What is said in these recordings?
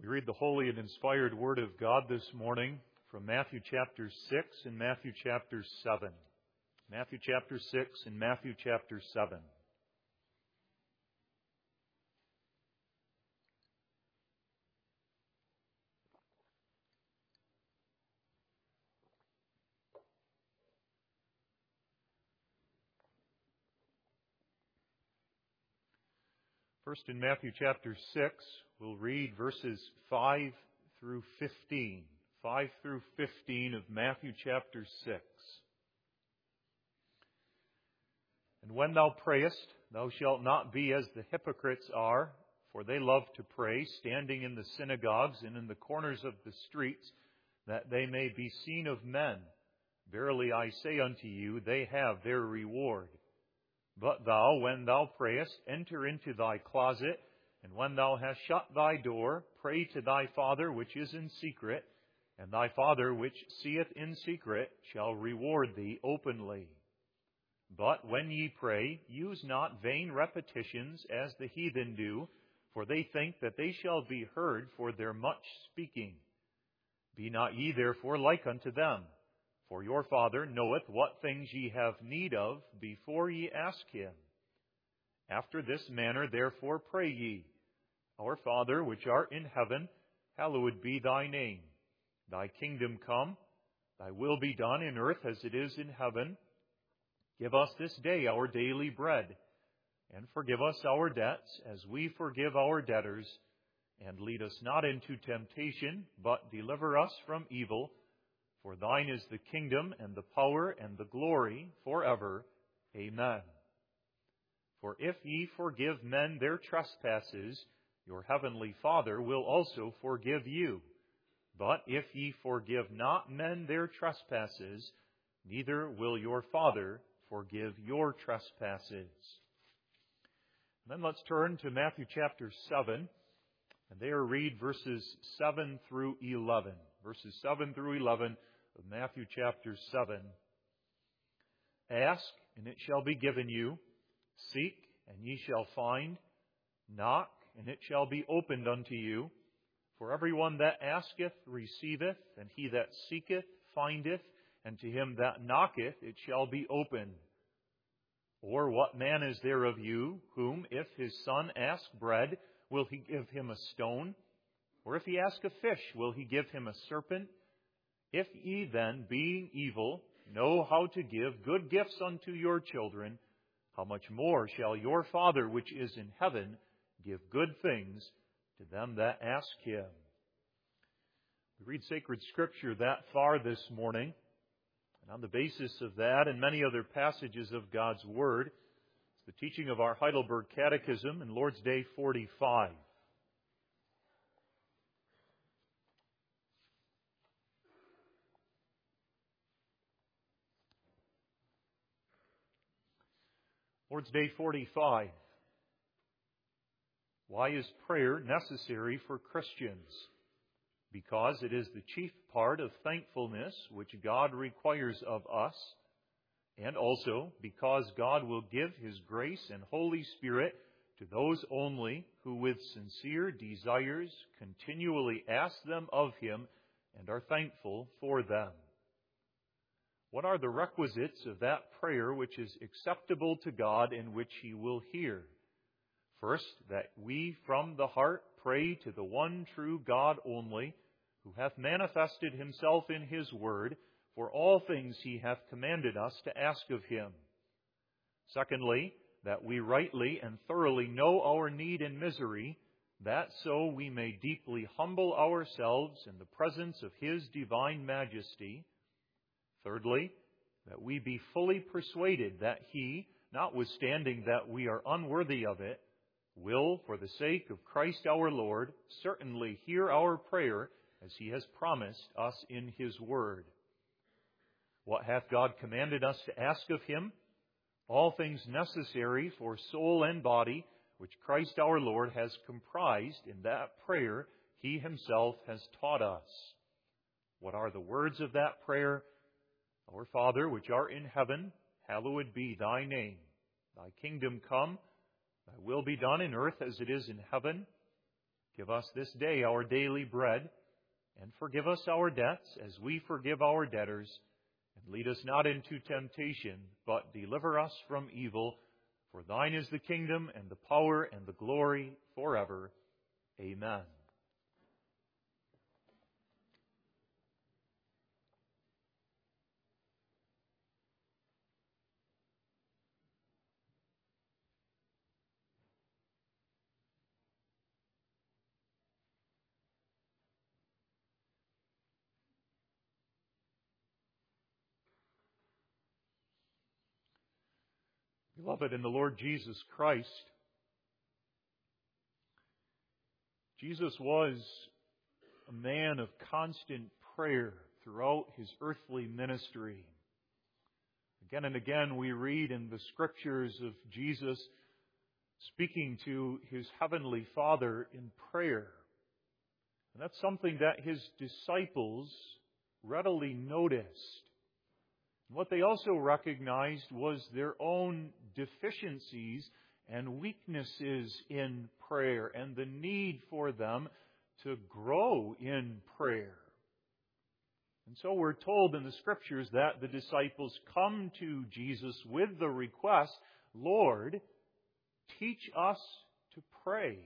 We read the holy and inspired Word of God this morning from Matthew chapter 6 and Matthew chapter 7. Matthew chapter 6 and Matthew chapter 7. First, in Matthew chapter 6, we'll read verses 5 through 15. 5 through 15 of Matthew chapter 6. And when thou prayest, thou shalt not be as the hypocrites are, for they love to pray, standing in the synagogues and in the corners of the streets, that they may be seen of men. Verily I say unto you, they have their reward. But thou, when thou prayest, enter into thy closet, and when thou hast shut thy door, pray to thy Father which is in secret, and thy Father which seeth in secret shall reward thee openly. But when ye pray, use not vain repetitions as the heathen do, for they think that they shall be heard for their much speaking. Be not ye therefore like unto them. For your Father knoweth what things ye have need of before ye ask Him. After this manner therefore pray ye, Our Father which art in heaven, hallowed be thy name. Thy kingdom come, thy will be done in earth as it is in heaven. Give us this day our daily bread, and forgive us our debts as we forgive our debtors. And lead us not into temptation, but deliver us from evil. For thine is the kingdom, and the power, and the glory, forever. Amen. For if ye forgive men their trespasses, your heavenly Father will also forgive you. But if ye forgive not men their trespasses, neither will your Father forgive your trespasses. And then let's turn to Matthew chapter 7, and there read verses 7 through 11. Verses 7 through 11 of Matthew chapter 7. Ask, and it shall be given you. Seek, and ye shall find. Knock, and it shall be opened unto you. For everyone that asketh receiveth, and he that seeketh findeth, and to him that knocketh it shall be opened. Or what man is there of you, whom, if his son ask bread, will he give him a stone? Or if he ask a fish, will he give him a serpent? If ye then, being evil, know how to give good gifts unto your children, how much more shall your Father which is in heaven give good things to them that ask Him? We read sacred Scripture that far this morning, and on the basis of that and many other passages of God's Word, it's the teaching of our Heidelberg Catechism in Lord's Day 45. Lord's Day 45. Why is prayer necessary for Christians? Because it is the chief part of thankfulness which God requires of us, and also because God will give His grace and Holy Spirit to those only who with sincere desires continually ask them of Him and are thankful for them. What are the requisites of that prayer which is acceptable to God and which He will hear? First, that we from the heart pray to the one true God only, who hath manifested Himself in His Word, for all things He hath commanded us to ask of Him. Secondly, that we rightly and thoroughly know our need and misery, that so we may deeply humble ourselves in the presence of His divine majesty. Thirdly, that we be fully persuaded that He, notwithstanding that we are unworthy of it, will, for the sake of Christ our Lord, certainly hear our prayer as He has promised us in His Word. What hath God commanded us to ask of Him? All things necessary for soul and body, which Christ our Lord has comprised in that prayer He Himself has taught us. What are the words of that prayer? Our Father, which art in heaven, hallowed be thy name. Thy kingdom come, thy will be done in earth as it is in heaven. Give us this day our daily bread, and forgive us our debts as we forgive our debtors. And lead us not into temptation, but deliver us from evil. For thine is the kingdom, and the power, and the glory forever. Amen. Beloved in the Lord Jesus Christ, Jesus was a man of constant prayer throughout his earthly ministry. Again and again we read in the Scriptures of Jesus speaking to his heavenly Father in prayer. And that's something that his disciples readily noticed. What they also recognized was their own deficiencies and weaknesses in prayer and the need for them to grow in prayer. And so we're told in the Scriptures that the disciples come to Jesus with the request, Lord, teach us to pray.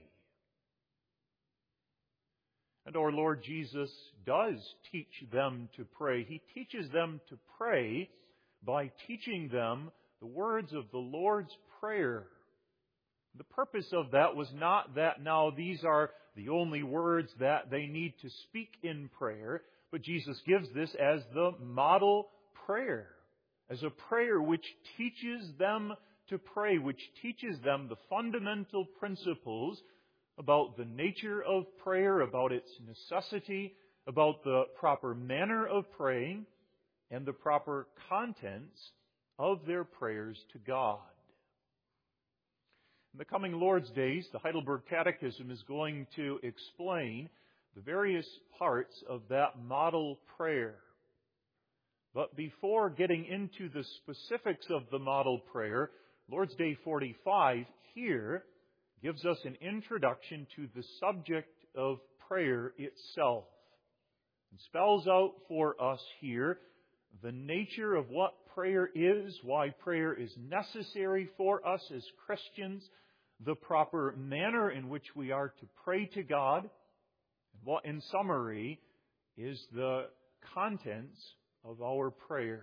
And our Lord Jesus does teach them to pray. He teaches them to pray by teaching them the words of the Lord's Prayer. The purpose of that was not that now these are the only words that they need to speak in prayer, but Jesus gives this as the model prayer, as a prayer which teaches them to pray, which teaches them the fundamental principles about the nature of prayer, about its necessity, about the proper manner of praying, and the proper contents of their prayers to God. In the coming Lord's Days, the Heidelberg Catechism is going to explain the various parts of that model prayer. But before getting into the specifics of the model prayer, Lord's Day 45 here gives us an introduction to the subject of prayer itself. And spells out for us here the nature of what prayer is, why prayer is necessary for us as Christians, the proper manner in which we are to pray to God, and what, in summary, is the contents of our prayers.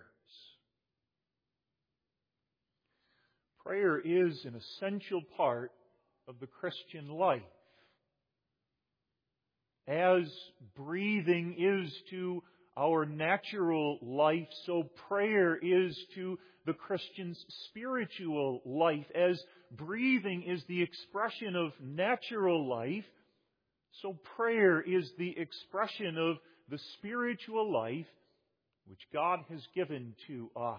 Prayer is an essential part of the Christian life. As breathing is to our natural life, so prayer is to the Christian's spiritual life. As breathing is the expression of natural life, so prayer is the expression of the spiritual life which God has given to us.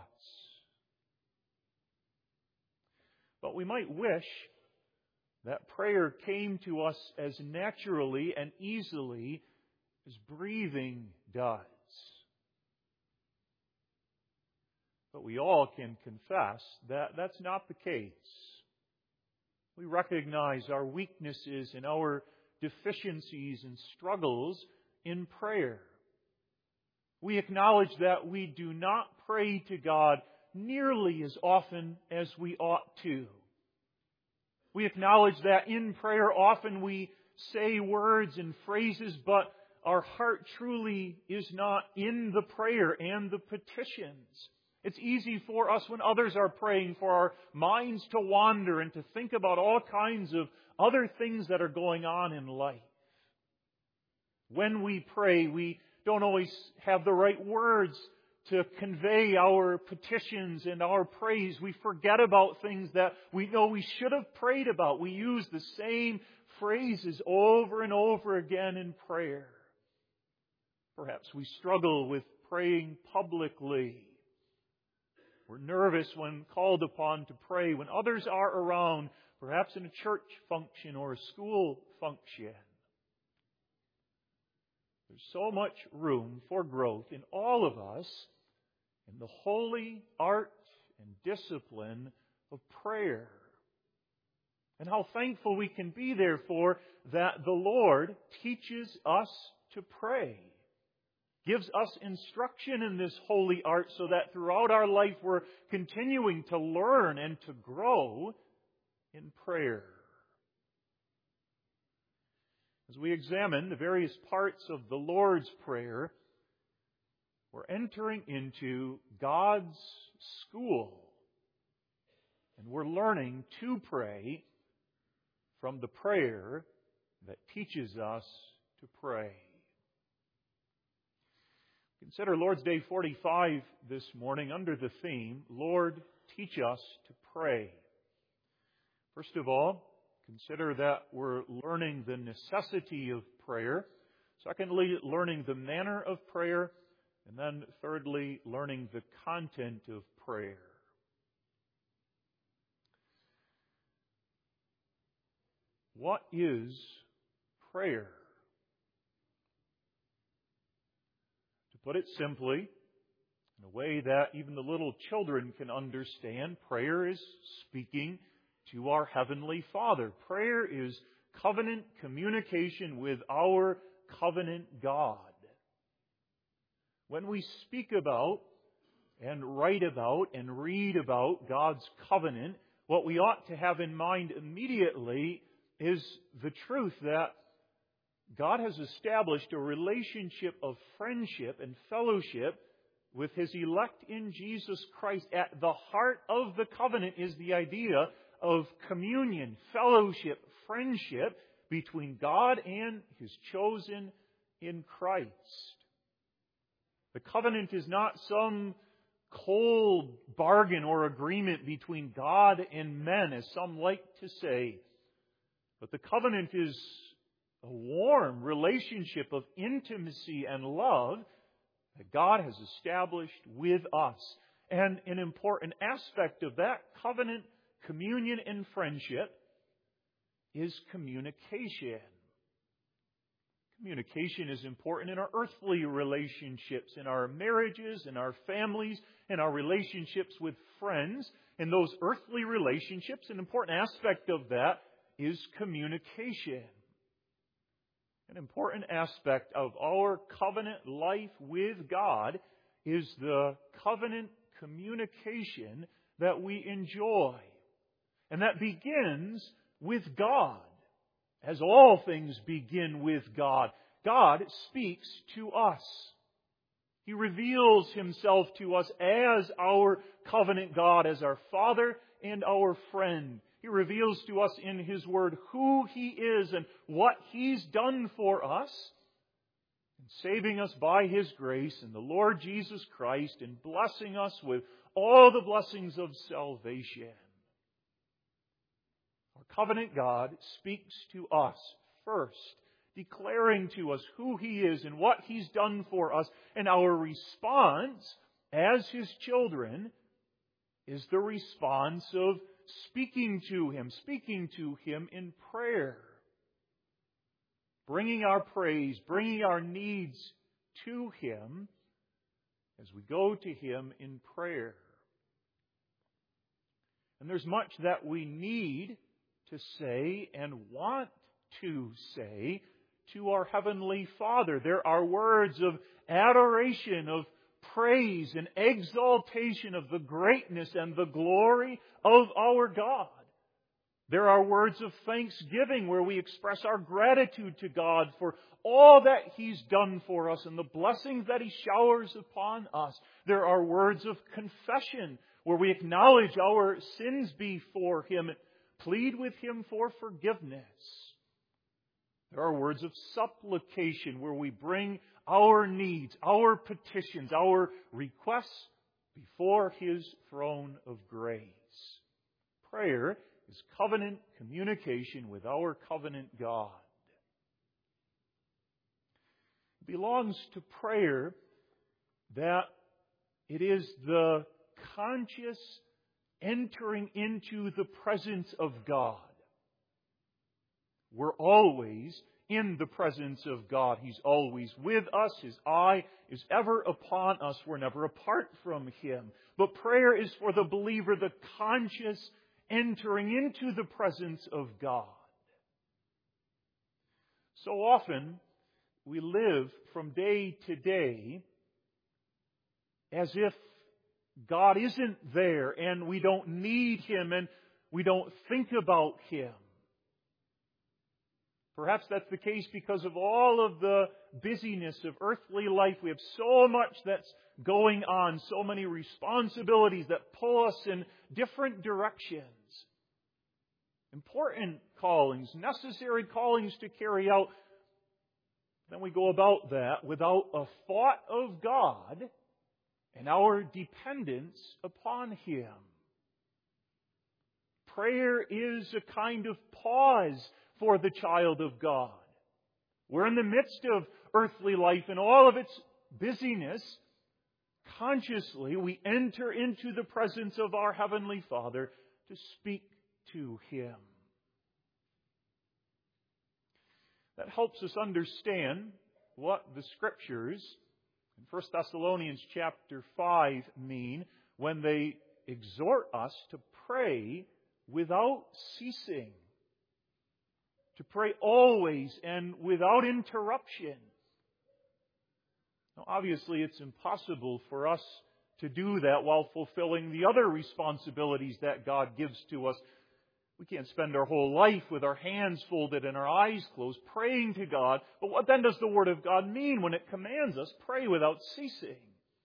But we might wish that prayer came to us as naturally and easily as breathing does. But we all can confess that that's not the case. We recognize our weaknesses and our deficiencies and struggles in prayer. We acknowledge that we do not pray to God nearly as often as we ought to. We acknowledge that in prayer often we say words and phrases, but our heart truly is not in the prayer and the petitions. It's easy for us when others are praying for our minds to wander and to think about all kinds of other things that are going on in life. When we pray, we don't always have the right words to convey our petitions and our praise. We forget about things that we know we should have prayed about. We use the same phrases over and over again in prayer. Perhaps we struggle with praying publicly. We're nervous when called upon to pray when others are around, perhaps in a church function or a school function. There's so much room for growth in all of us in the holy art and discipline of prayer. And how thankful we can be, therefore, that the Lord teaches us to pray, gives us instruction in this holy art so that throughout our life we're continuing to learn and to grow in prayer. As we examine the various parts of the Lord's Prayer, we're entering into God's school. And we're learning to pray from the prayer that teaches us to pray. Consider Lord's Day 45 this morning under the theme, Lord, teach us to pray. First of all, consider that we're learning the necessity of prayer. Secondly, learning the manner of prayer. And then thirdly, learning the content of prayer. What is prayer? To put it simply, in a way that even the little children can understand, prayer is speaking to our Heavenly Father. Prayer is covenant communication with our covenant God. When we speak about and write about and read about God's covenant, what we ought to have in mind immediately is the truth that God has established a relationship of friendship and fellowship with His elect in Jesus Christ. At the heart of the covenant is the idea of communion, fellowship, friendship between God and His chosen in Christ. The covenant is not some cold bargain or agreement between God and men, as some like to say. But the covenant is a warm relationship of intimacy and love that God has established with us. And an important aspect of that covenant, communion, and friendship is communication. Communication is important in our earthly relationships, in our marriages, in our families, in our relationships with friends. In those earthly relationships, an important aspect of that is communication. An important aspect of our covenant life with God is the covenant communication that we enjoy. And that begins with God. As all things begin with God, God speaks to us. He reveals Himself to us as our covenant God, as our Father and our friend. He reveals to us in His Word who He is and what He's done for us, and saving us by His grace in the Lord Jesus Christ and blessing us with all the blessings of salvation. Our covenant God speaks to us first, declaring to us who He is and what He's done for us. And our response as His children is the response of speaking to Him in prayer. Bringing our praise, bringing our needs to Him as we go to Him in prayer. And there's much that we need to say and want to say to our Heavenly Father. There are words of adoration, of praise and exaltation of the greatness and the glory of our God. There are words of thanksgiving where we express our gratitude to God for all that He's done for us and the blessings that He showers upon us. There are words of confession where we acknowledge our sins before Him, plead with Him for forgiveness. There are words of supplication where we bring our needs, our petitions, our requests before His throne of grace. Prayer is covenant communication with our covenant God. It belongs to prayer that it is the conscious entering into the presence of God. We're always in the presence of God. He's always with us. His eye is ever upon us. We're never apart from Him. But prayer is for the believer the conscious entering into the presence of God. So often, we live from day to day as if God isn't there and we don't need Him and we don't think about Him. Perhaps that's the case because of all of the busyness of earthly life. We have so much that's going on, so many responsibilities that pull us in different directions. Important callings, necessary callings to carry out. Then we go about that without a thought of God and our dependence upon Him. Prayer is a kind of pause for the child of God. We're in the midst of earthly life and all of its busyness. Consciously, we enter into the presence of our Heavenly Father to speak to Him. That helps us understand what the Scriptures in 1 Thessalonians chapter 5 mean when they exhort us to pray without ceasing. To pray always and without interruption. Now, obviously, it's impossible for us to do that while fulfilling the other responsibilities that God gives to us. We can't spend our whole life with our hands folded and our eyes closed, praying to God. But what then does the Word of God mean when it commands us, pray without ceasing?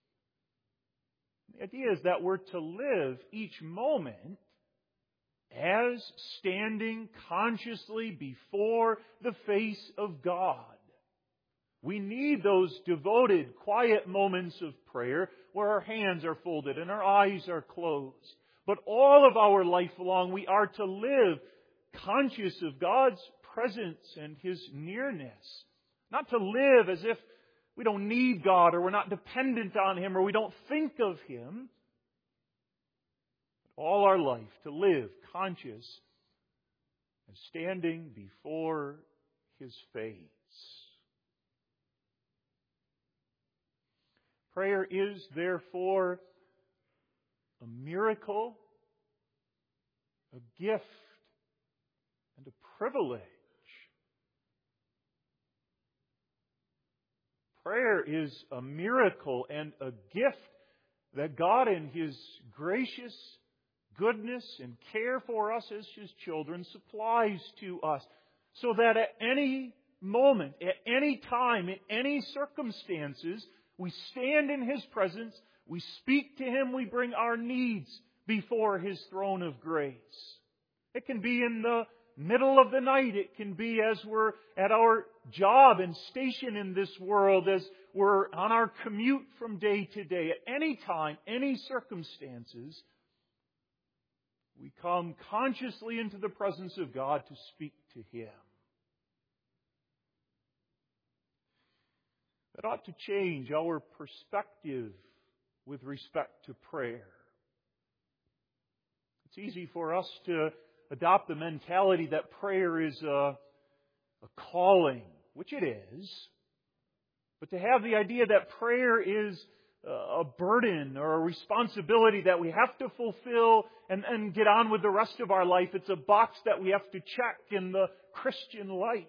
The idea is that we're to live each moment as standing consciously before the face of God. We need those devoted, quiet moments of prayer where our hands are folded and our eyes are closed. But all of our life long, we are to live conscious of God's presence and His nearness. Not to live as if we don't need God or we're not dependent on Him or we don't think of Him. All our life to live conscious and standing before His face. Prayer is therefore a miracle, a gift, and a privilege. Prayer is a miracle and a gift that God in His gracious goodness and care for us as His children supplies to us, so that at any moment, at any time, in any circumstances, we stand in His presence, we speak to Him, we bring our needs before His throne of grace. It can be in the middle of the night. It can be as we're at our job and station in this world, as we're on our commute from day to day. At any time, any circumstances, we come consciously into the presence of God to speak to Him. That ought to change our perspective with respect to prayer. It's easy for us to adopt the mentality that prayer is a calling, which it is. But to have the idea that prayer is a burden or a responsibility that we have to fulfill and get on with the rest of our life. It's a box that we have to check in the Christian life.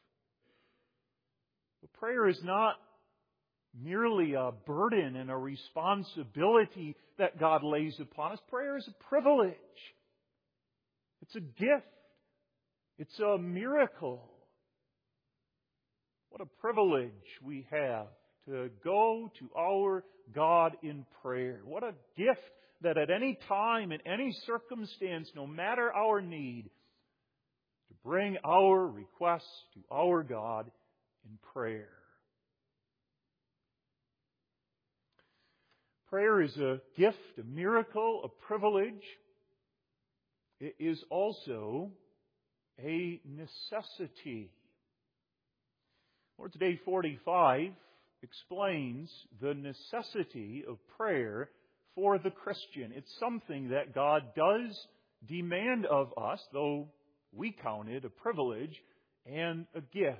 But prayer is not merely a burden and a responsibility that God lays upon us. Prayer is a privilege. It's a gift. It's a miracle. What a privilege we have to go to our God in prayer. What a gift that at any time, in any circumstance, no matter our need, to bring our requests to our God in prayer. Prayer is a gift, a miracle, a privilege. It is also a necessity. Lord's Day 45 explains the necessity of prayer for the Christian. It's something that God does demand of us, though we count it a privilege and a gift.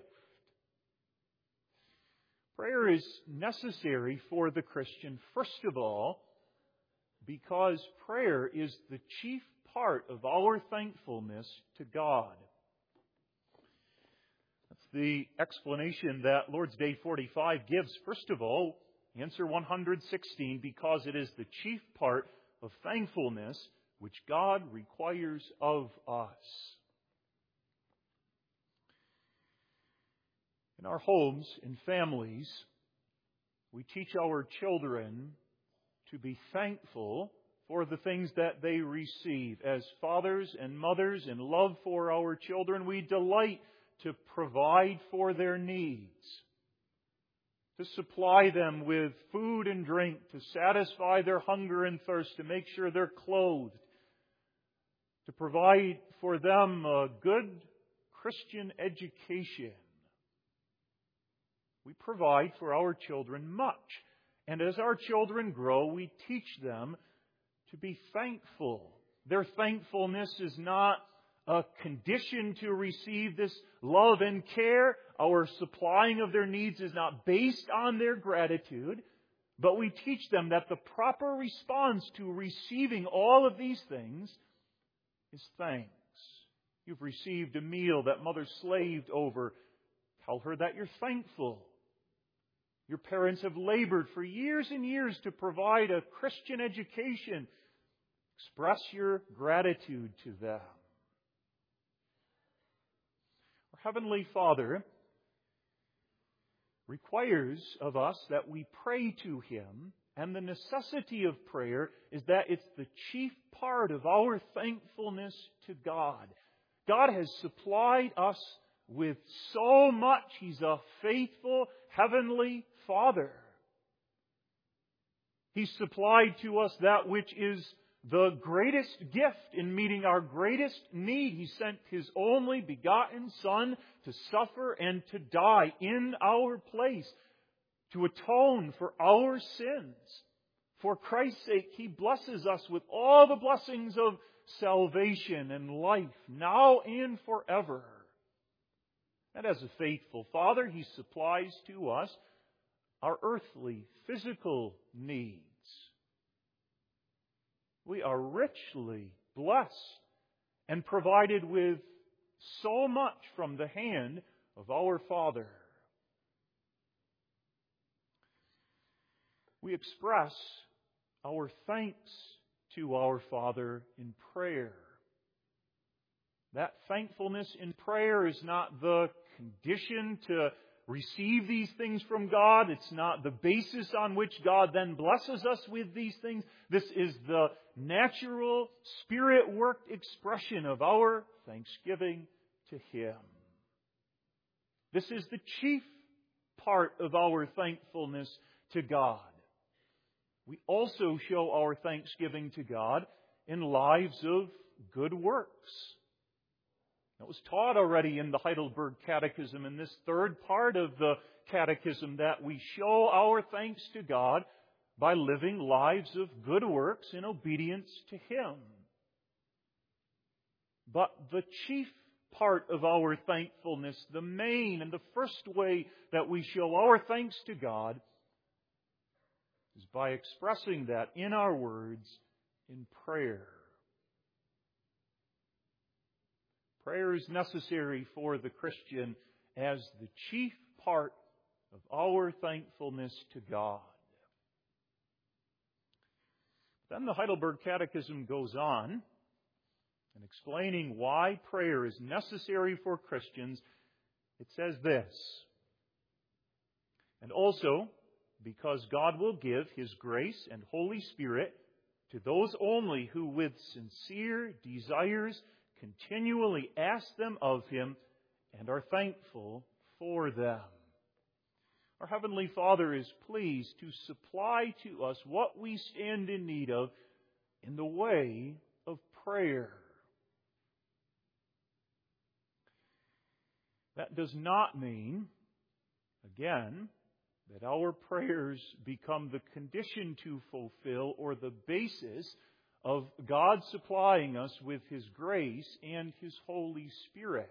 Prayer is necessary for the Christian, first of all, because prayer is the chief part of our thankfulness to God. That's the explanation that Lord's Day 45 gives. First of all, answer 116, because it is the chief part of thankfulness which God requires of us. In our homes and families, we teach our children to be thankful for the things that they receive. As fathers and mothers in love for our children, we delight to provide for their needs, to supply them with food and drink, to satisfy their hunger and thirst, to make sure they're clothed, to provide for them a good Christian education. We provide for our children much. And as our children grow, we teach them to be thankful. Their thankfulness is not a condition to receive this love and care. Our supplying of their needs is not based on their gratitude, but we teach them that the proper response to receiving all of these things is thanks. You've received a meal that mother slaved over. Tell her that you're thankful. Your parents have labored for years and years to provide a Christian education. Express your gratitude to them. Our Heavenly Father requires of us that we pray to Him, and the necessity of prayer is that it's the chief part of our thankfulness to God. God has supplied us with so much. He's a faithful Heavenly Father. He's supplied to us that which is the greatest gift in meeting our greatest need. He sent His only begotten Son to suffer and to die in our place, to atone for our sins. For Christ's sake, He blesses us with all the blessings of salvation and life, now and forever. And as a faithful Father, He supplies to us our earthly, physical needs. We are richly blessed and provided with so much from the hand of our Father. We express our thanks to our Father in prayer. That thankfulness in prayer is not the condition to receive these things from God. It's not the basis on which God then blesses us with these things. This is the natural, Spirit-worked expression of our thanksgiving to Him. This is the chief part of our thankfulness to God. We also show our thanksgiving to God in lives of good works. That was taught already in the Heidelberg Catechism, in this third part of the Catechism, that we show our thanks to God by living lives of good works in obedience to Him. But the chief part of our thankfulness, the main and the first way that we show our thanks to God, is by expressing that in our words in prayer. Prayer is necessary for the Christian as the chief part of our thankfulness to God. Then the Heidelberg Catechism goes on, in explaining why prayer is necessary for Christians. It says this: and also, because God will give His grace and Holy Spirit to those only who with sincere desires continually ask them of Him and are thankful for them. Our Heavenly Father is pleased to supply to us what we stand in need of in the way of prayer. That does not mean, again, that our prayers become the condition to fulfill or the basis of God supplying us with His grace and His Holy Spirit.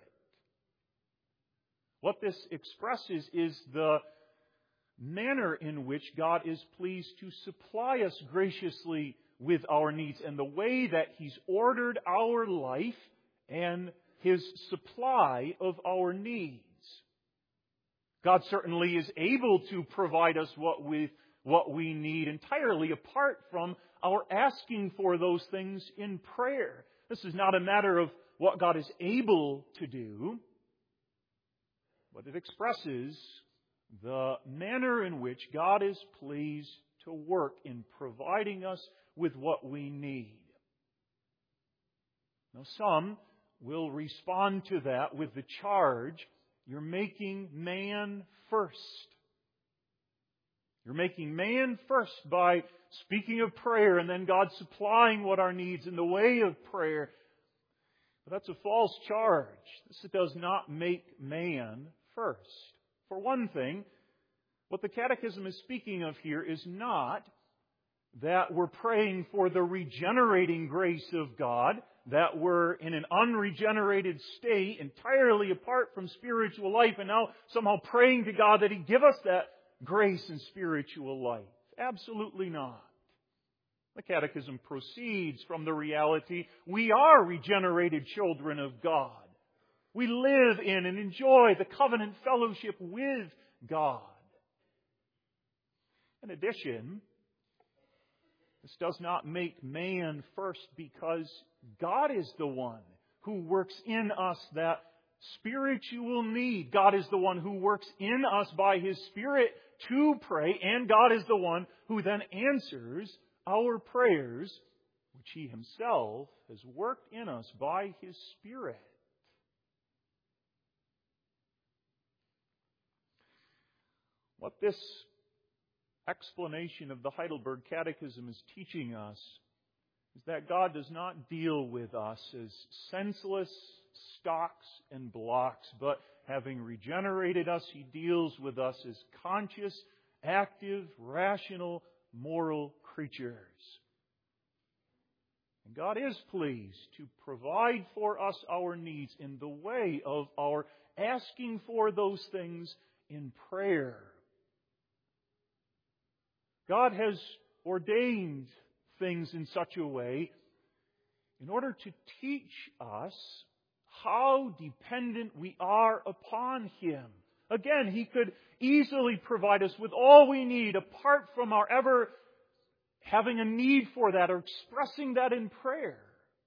What this expresses is the manner in which God is pleased to supply us graciously with our needs and the way that He's ordered our life and His supply of our needs. God certainly is able to provide us what we need entirely apart from our asking for those things in prayer. This is not a matter of what God is able to do, but it expresses the manner in which God is pleased to work in providing us with what we need. Now, some will respond to that with the charge, you're making man first. You're making man first by speaking of prayer and then God supplying what our needs in the way of prayer. But that's a false charge. This does not make man first. For one thing, what the Catechism is speaking of here is not that we're praying for the regenerating grace of God, that we're in an unregenerated state entirely apart from spiritual life and now somehow praying to God that He give us that grace and spiritual life. Absolutely not. The Catechism proceeds from the reality we are regenerated children of God. We live in and enjoy the covenant fellowship with God. In addition, this does not make man first because God is the one who works in us that spiritual need. God is the one who works in us by His Spirit to pray, and God is the one who then answers our prayers, which He Himself has worked in us by His Spirit. What this explanation of the Heidelberg Catechism is teaching us is that God does not deal with us as senseless stocks and blocks, but having regenerated us, He deals with us as conscious, active, rational, moral creatures. And God is pleased to provide for us our needs in the way of our asking for those things in prayer. God has ordained things in such a way in order to teach us how dependent we are upon Him. Again, He could easily provide us with all we need apart from our ever having a need for that or expressing that in prayer.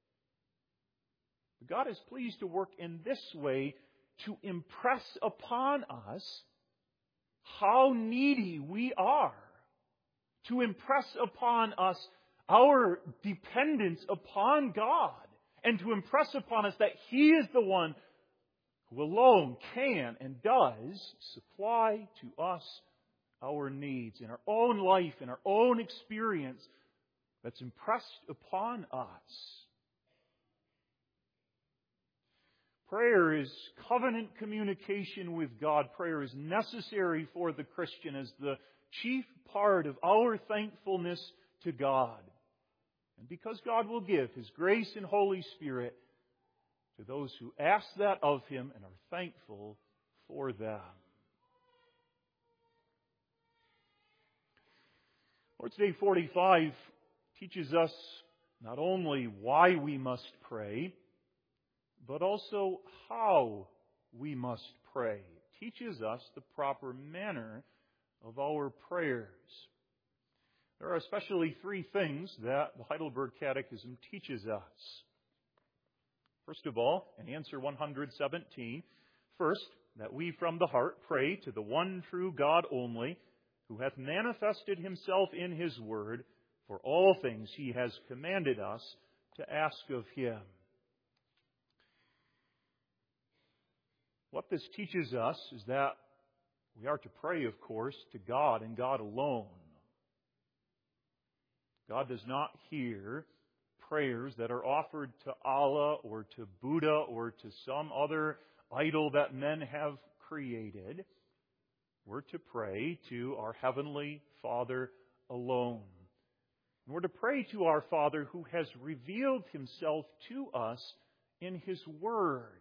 But God is pleased to work in this way to impress upon us how needy we are. To impress upon us our dependence upon God. And to impress upon us that He is the one who alone can and does supply to us our needs in our own life, in our own experience, that's impressed upon us. Prayer is covenant communication with God. Prayer is necessary for the Christian as the chief part of our thankfulness to God. And because God will give His grace and Holy Spirit to those who ask that of Him and are thankful for them. Lord's Day 45 teaches us not only why we must pray, but also how we must pray. It teaches us the proper manner of our prayers. There are especially three things that the Heidelberg Catechism teaches us. First of all, in answer 117, first, that we from the heart pray to the one true God only, who hath manifested Himself in His Word for all things He has commanded us to ask of Him. What this teaches us is that we are to pray, of course, to God and God alone. God does not hear prayers that are offered to Allah or to Buddha or to some other idol that men have created. We're to pray to our Heavenly Father alone. And we're to pray to our Father who has revealed Himself to us in His Word.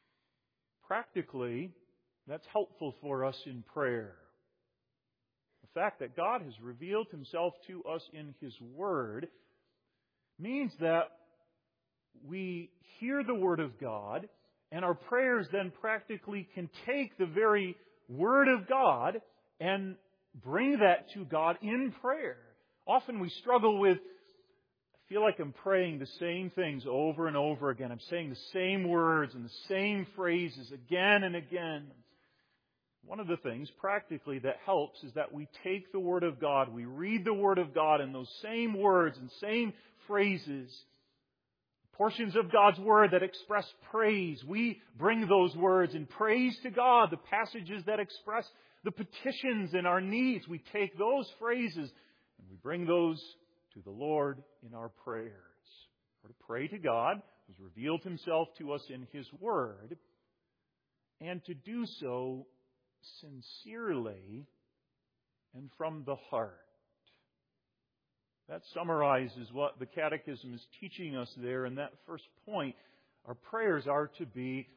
Practically, that's helpful for us in prayer. fact that God has revealed Himself to us in His Word means that we hear the Word of God, and our prayers then practically can take the very Word of God and bring that to God in prayer. Often we struggle with, I feel like I'm praying the same things over and over again. I'm saying the same words and the same phrases again and again. One of the things practically that helps is that we take the Word of God, we read the Word of God in those same words and same phrases, portions of God's Word that express praise. We bring those words in praise to God. The passages that express the petitions and our needs, we take those phrases and we bring those to the Lord in our prayers. We're to pray to God, who's revealed Himself to us in His Word, and to do so sincerely and from the heart. That summarizes what the Catechism is teaching us there in that first point. Our prayers are to be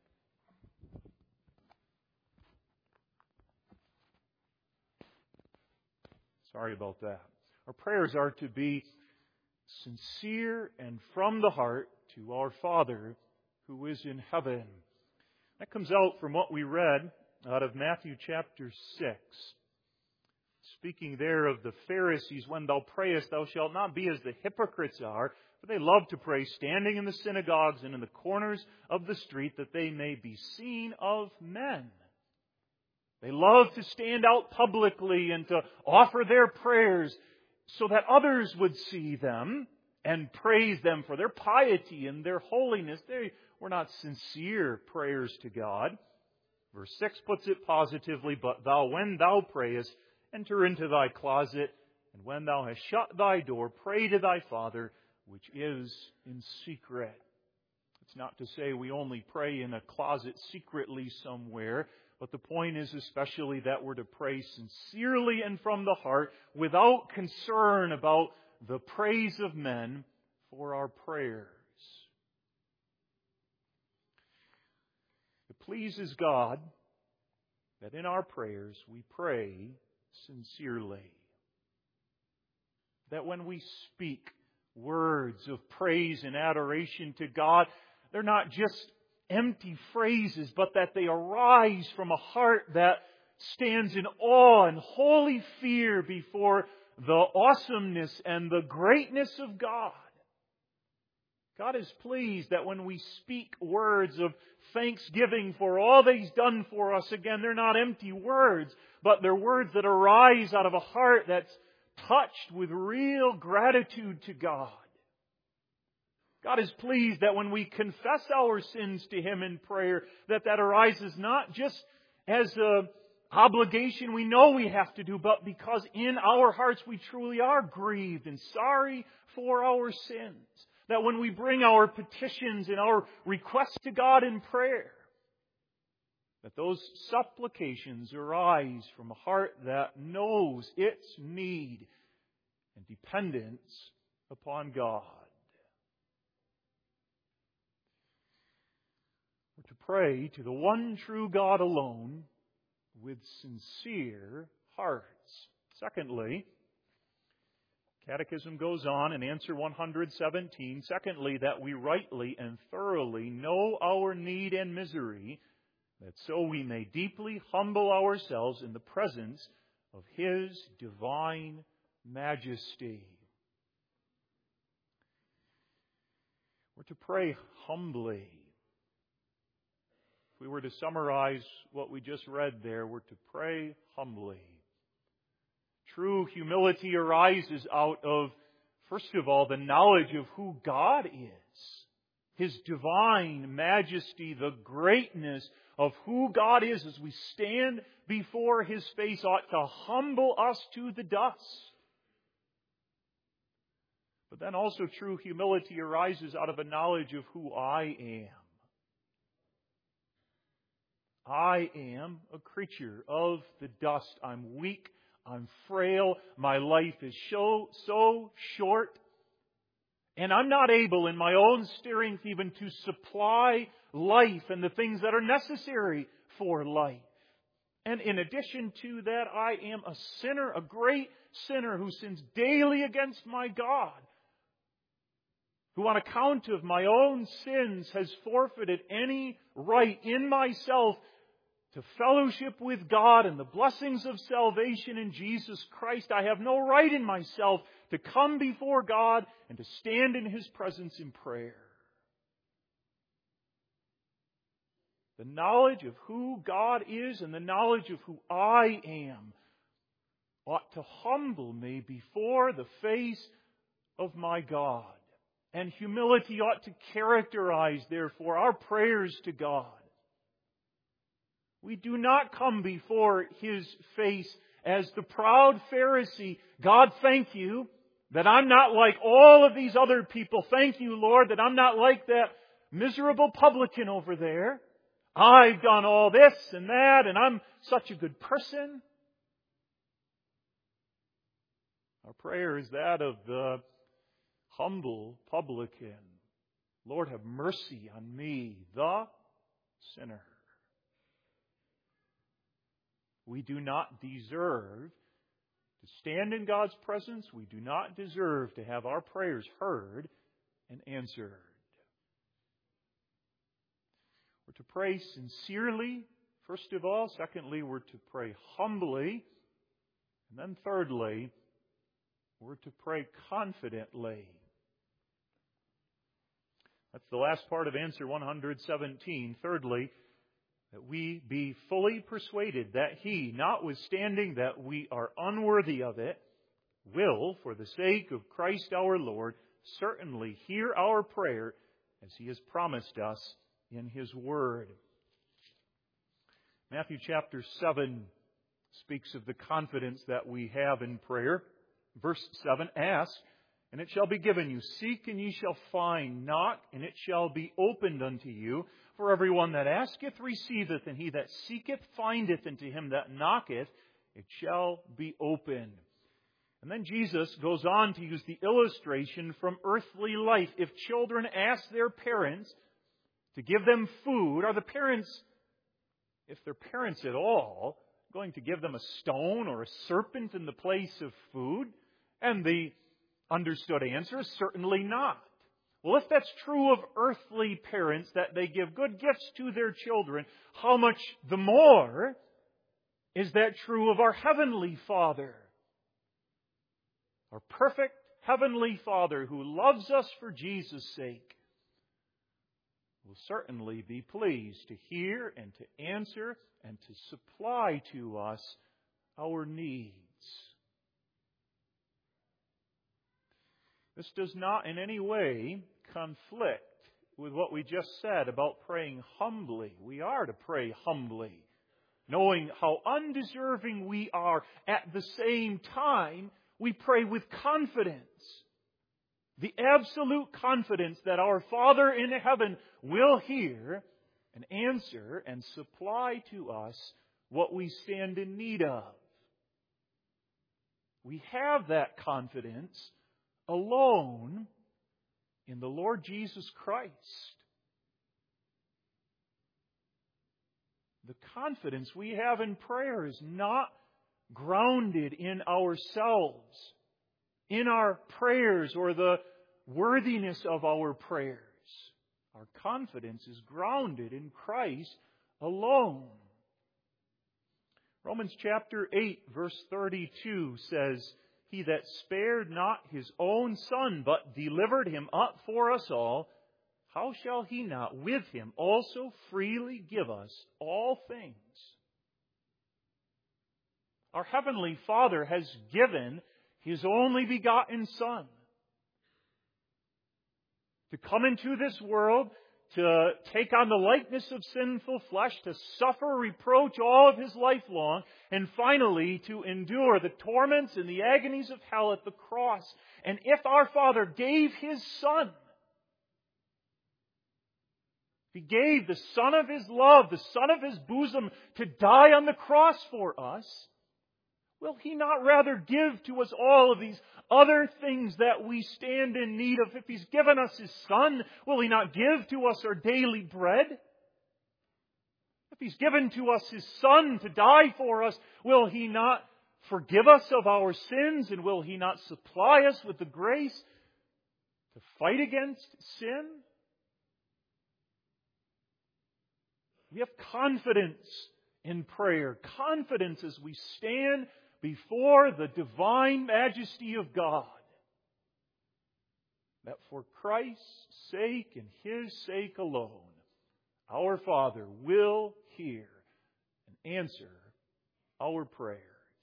Sorry about that. Our prayers are to be sincere and from the heart to our Father who is in heaven. That comes out from what we read out of Matthew chapter 6. Speaking there of the Pharisees, when thou prayest, thou shalt not be as the hypocrites are, for they love to pray standing in the synagogues and in the corners of the street, that they may be seen of men. They love to stand out publicly and to offer their prayers so that others would see them and praise them for their piety and their holiness. They were not sincere prayers to God. Verse 6 puts it positively, but thou, when thou prayest, enter into thy closet, and when thou hast shut thy door, pray to thy Father, which is in secret. It's not to say we only pray in a closet secretly somewhere, but the point is especially that we're to pray sincerely and from the heart, without concern about the praise of men for our prayers. It pleases God that in our prayers we pray sincerely. That when we speak words of praise and adoration to God, they're not just empty phrases, but that they arise from a heart that stands in awe and holy fear before the awesomeness and the greatness of God. God is pleased that when we speak words of thanksgiving for all that He's done for us, again, they're not empty words, but they're words that arise out of a heart that's touched with real gratitude to God. God is pleased that when we confess our sins to Him in prayer, that arises not just as an obligation we know we have to do, but because in our hearts we truly are grieved and sorry for our sins. That when we bring our petitions and our requests to God in prayer, that those supplications arise from a heart that knows its need and dependence upon God. We're to pray to the one true God alone with sincere hearts. Secondly, Catechism goes on in answer 117, secondly, that we rightly and thoroughly know our need and misery, that so we may deeply humble ourselves in the presence of His divine majesty. We're to pray humbly. If we were to summarize what we just read there, we're to pray humbly. True humility arises out of, first of all, the knowledge of who God is. His divine majesty, the greatness of who God is as we stand before His face ought to humble us to the dust. But then also true humility arises out of a knowledge of who I am. I am a creature of the dust. I'm weak. I'm frail. My life is so short. And I'm not able in my own strength even to supply life and the things that are necessary for life. And in addition to that, I am a sinner, a great sinner who sins daily against my God, who on account of my own sins has forfeited any right in myself to fellowship with God and the blessings of salvation in Jesus Christ. I have no right in myself to come before God and to stand in His presence in prayer. The knowledge of who God is and the knowledge of who I am ought to humble me before the face of my God. And humility ought to characterize, therefore, our prayers to God. We do not come before His face as the proud Pharisee. God, thank You that I'm not like all of these other people. Thank You, Lord, that I'm not like that miserable publican over there. I've done all this and that, and I'm such a good person. Our prayer is that of the humble publican. Lord, have mercy on me, the sinner. We do not deserve to stand in God's presence. We do not deserve to have our prayers heard and answered. We're to pray sincerely, first of all. Secondly, we're to pray humbly. And then thirdly, we're to pray confidently. That's the last part of answer 117. Thirdly, that we be fully persuaded that He, notwithstanding that we are unworthy of it, will, for the sake of Christ our Lord, certainly hear our prayer as He has promised us in His Word. Matthew chapter 7 speaks of the confidence that we have in prayer. Verse 7, ask, and it shall be given you. Seek, and ye shall find. Knock, and it shall be opened unto you. For everyone that asketh receiveth, and he that seeketh findeth, and to him that knocketh it shall be opened. And then Jesus goes on to use the illustration from earthly life. If children ask their parents to give them food, are the parents, if they're parents at all, going to give them a stone or a serpent in the place of food? And the understood answer is certainly not. Well, if that's true of earthly parents, that they give good gifts to their children, how much the more is that true of our Heavenly Father? Our perfect Heavenly Father who loves us for Jesus' sake will certainly be pleased to hear and to answer and to supply to us our needs. This does not in any way conflict with what we just said about praying humbly. We are to pray humbly, knowing how undeserving we are. At the same time, we pray with confidence. The absolute confidence that our Father in heaven will hear and answer and supply to us what we stand in need of. We have that confidence alone in the Lord Jesus Christ. The confidence we have in prayer is not grounded in ourselves, in our prayers or the worthiness of our prayers. Our confidence is grounded in Christ alone. Romans chapter 8, verse 32 says, He that spared not His own Son, but delivered Him up for us all, how shall He not with Him also freely give us all things? Our Heavenly Father has given His only begotten Son to come into this world, to take on the likeness of sinful flesh, to suffer reproach all of His life long, and finally to endure the torments and the agonies of hell at the cross. And if our Father gave His Son, He gave the Son of His love, the Son of His bosom, to die on the cross for us, will He not rather give to us all of these other things that we stand in need of? If He's given us His Son, will He not give to us our daily bread? If He's given to us His Son to die for us, will He not forgive us of our sins, and will He not supply us with the grace to fight against sin? We have confidence in prayer, confidence as we stand before the divine majesty of God, that for Christ's sake and His sake alone, our Father will hear and answer our prayers.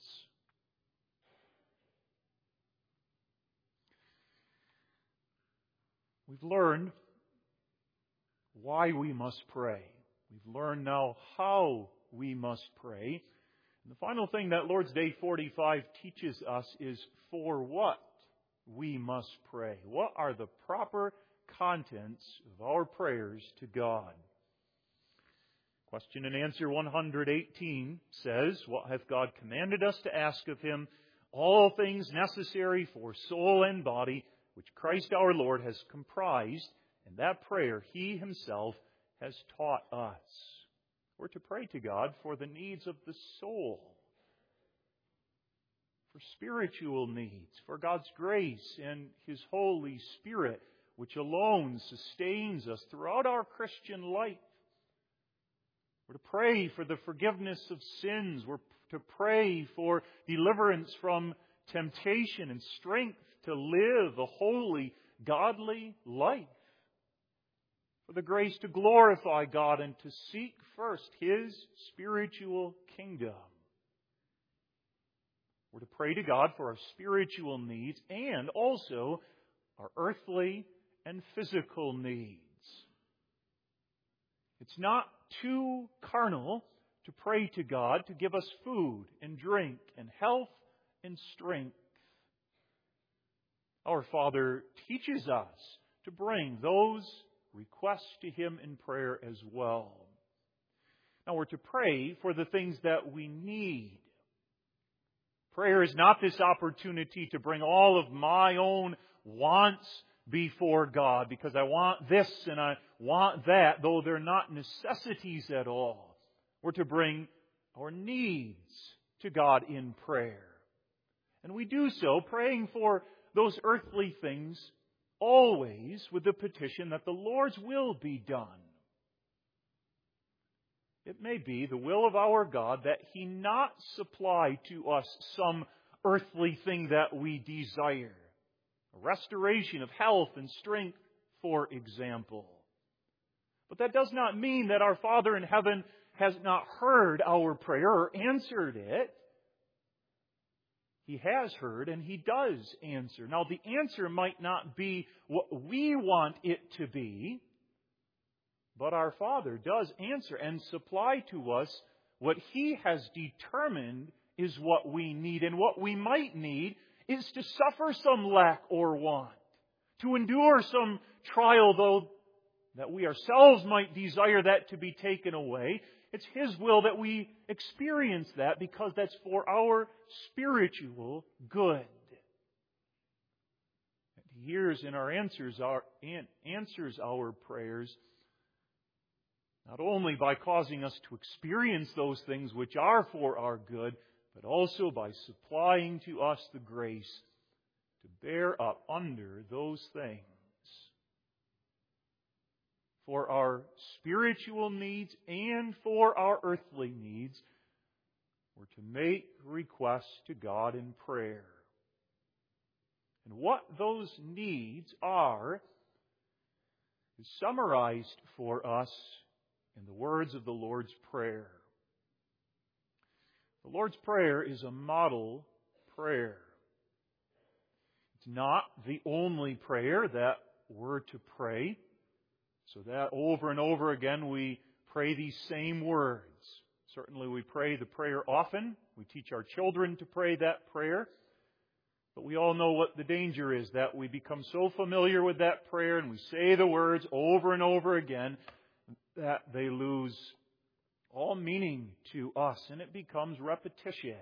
We've learned why we must pray. We've learned now how we must pray. And the final thing that Lord's Day 45 teaches us is for what we must pray. What are the proper contents of our prayers to God? Question and answer 118 says, "What hath God commanded us to ask of Him? All things necessary for soul and body, which Christ our Lord has comprised, and that prayer He Himself has taught us." We're to pray to God for the needs of the soul, for spiritual needs, for God's grace and His Holy Spirit, which alone sustains us throughout our Christian life. We're to pray for the forgiveness of sins. We're to pray for deliverance from temptation and strength to live a holy, godly life. For the grace to glorify God and to seek first His spiritual kingdom. We're to pray to God for our spiritual needs and also our earthly and physical needs. It's not too carnal to pray to God to give us food and drink and health and strength. Our Father teaches us to bring those requests to Him in prayer as well. Now we're to pray for the things that we need. Prayer is not this opportunity to bring all of my own wants before God because I want this and I want that, though they're not necessities at all. We're to bring our needs to God in prayer. And we do so praying for those earthly things always with the petition that the Lord's will be done. It may be the will of our God that He not supply to us some earthly thing that we desire. A restoration of health and strength, for example. But that does not mean that our Father in heaven has not heard our prayer or answered it. He has heard and He does answer. Now, the answer might not be what we want it to be, but our Father does answer and supply to us what He has determined is what we need. And what we might need is to suffer some lack or want, to endure some trial, though that we ourselves might desire that to be taken away. It's His will that we experience that because that's for our spiritual good. He hears and answers our prayers not only by causing us to experience those things which are for our good, but also by supplying to us the grace to bear up under those things. For our spiritual needs and for our earthly needs, we're to make requests to God in prayer. And what those needs are is summarized for us in the words of the Lord's Prayer. The Lord's Prayer is a model prayer. It's not the only prayer that we're to pray, so that over and over again we pray these same words. Certainly we pray the prayer often. We teach our children to pray that prayer. But we all know what the danger is, that we become so familiar with that prayer and we say the words over and over again that they lose all meaning to us and it becomes repetitious.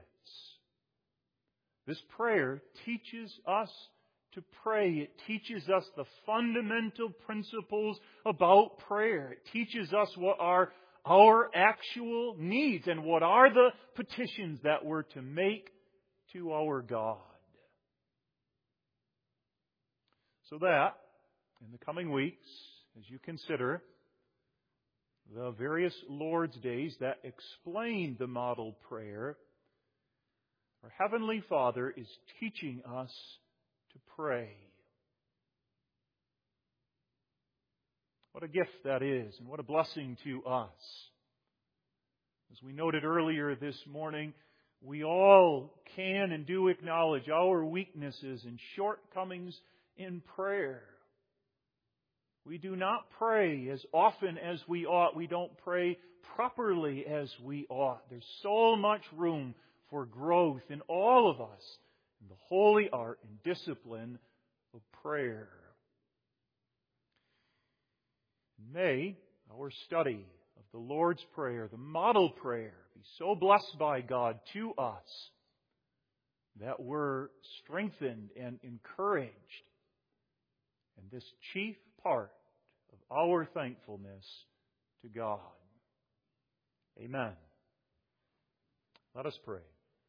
This prayer teaches us to pray. It teaches us the fundamental principles about prayer. It teaches us what our our actual needs and what are the petitions that we're to make to our God. So that, in the coming weeks, as you consider the various Lord's Days that explain the model prayer, our Heavenly Father is teaching us to pray. What a gift that is, and what a blessing to us. As we noted earlier this morning, we all can and do acknowledge our weaknesses and shortcomings in prayer. We do not pray as often as we ought. We don't pray properly as we ought. There's so much room for growth in all of us in the holy art and discipline of prayer. May our study of the Lord's Prayer, the model prayer, be so blessed by God to us that we're strengthened and encouraged in this chief part of our thankfulness to God. Amen. Let us pray.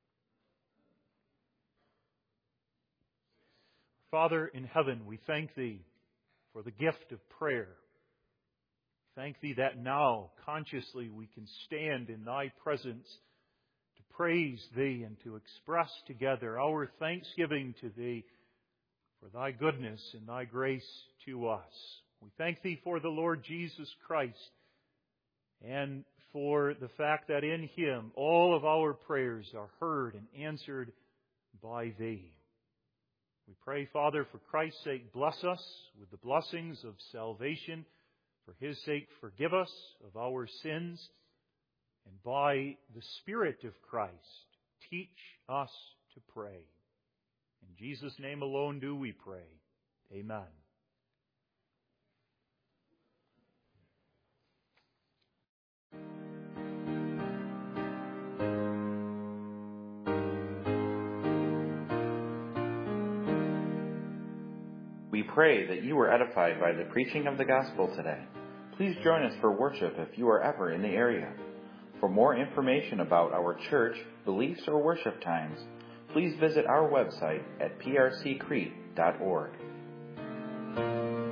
Father in heaven, we thank Thee for the gift of prayer. Thank Thee that now, consciously, we can stand in Thy presence to praise Thee and to express together our thanksgiving to Thee for Thy goodness and Thy grace to us. We thank Thee for the Lord Jesus Christ and for the fact that in Him all of our prayers are heard and answered by Thee. We pray, Father, for Christ's sake, bless us with the blessings of salvation. For His sake, forgive us of our sins, and by the Spirit of Christ, teach us to pray. In Jesus' name alone do we pray. Amen. We pray that you were edified by the preaching of the gospel today. Please join us for worship if you are ever in the area. For more information about our church, beliefs, or worship times, please visit our website at prccrete.org.